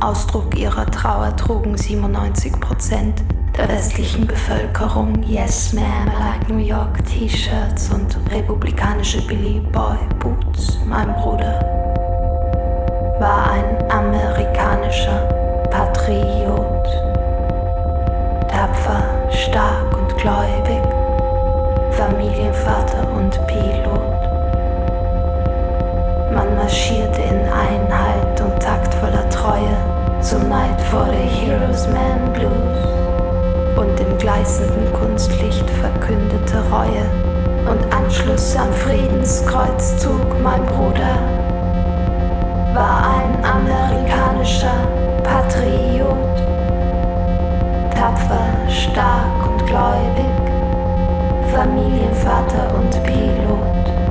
Ausdruck ihrer Trauer trugen 97% der westlichen Bevölkerung Yes Ma'am Like New York T-Shirts und republikanische Billy Boy Boots. Mein Bruder war ein amerikanischer Patriot, tapfer, stark und gläubig, Familienvater und Pilot. Man marschierte in Einheit und taktvoller Treue zum Night for the Heroes Man Blues und im gleißenden Kunstlicht verkündete Reue und Anschluss am Friedenskreuzzug. Mein Bruder war ein amerikanischer Patriot, tapfer, stark und gläubig, Familienvater und Pilot.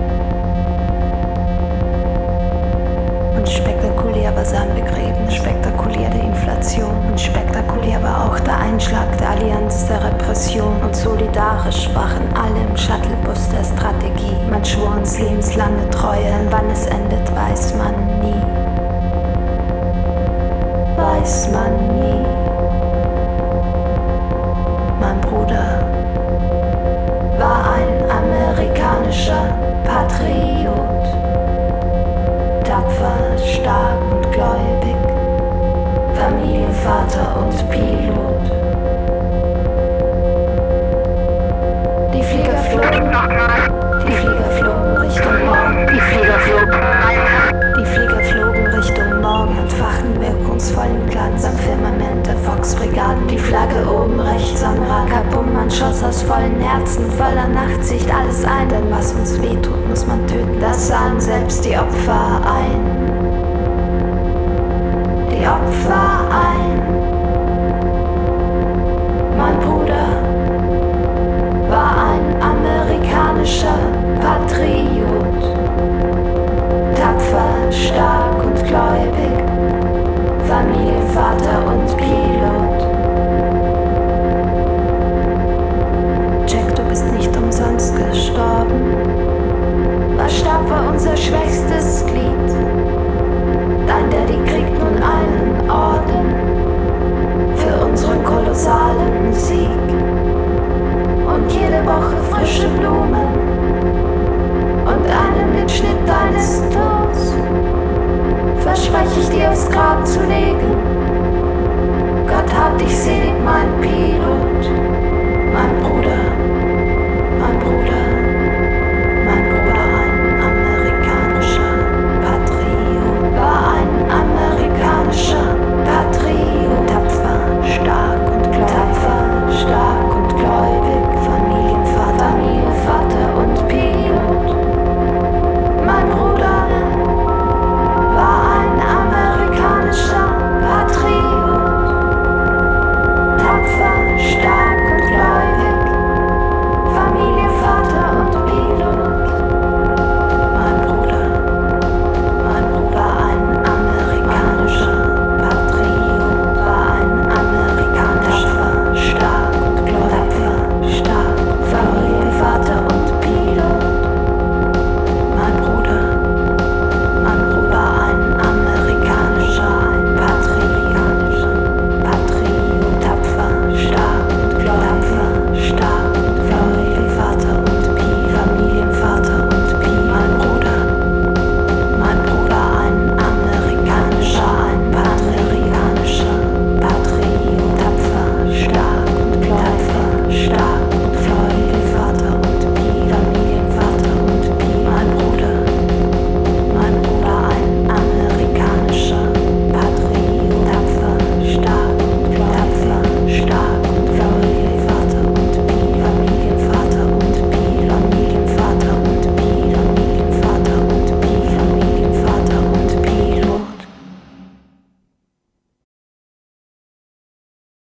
Und spektakulär war sein Begräbnis, spektakulär die Inflation und spektakulär war auch der Einschlag der Allianz der Repression und solidarisch waren alle im Shuttlebus der Strategie. Man schwor uns lebenslange Treue, denn wann es endet, weiß man nie. Weiß man nie. Mein Bruder war ein amerikanischer Patriot, tapfer, stark und gläubig, Familienvater und Pilot. Die Flieger flogen Richtung Morgen. Die Flieger flogen Richtung Morgen, entfachten wirkungsvollen Glanz am Firmament der Fox-Brigaden. Die Flagge oben rechts am Rakabum, man schoss aus vollen Herzen, voller Nachtsicht alles ein, denn was uns wehtut, muss man töten. Das sahen selbst die Opfer ein. Die Opfer ein.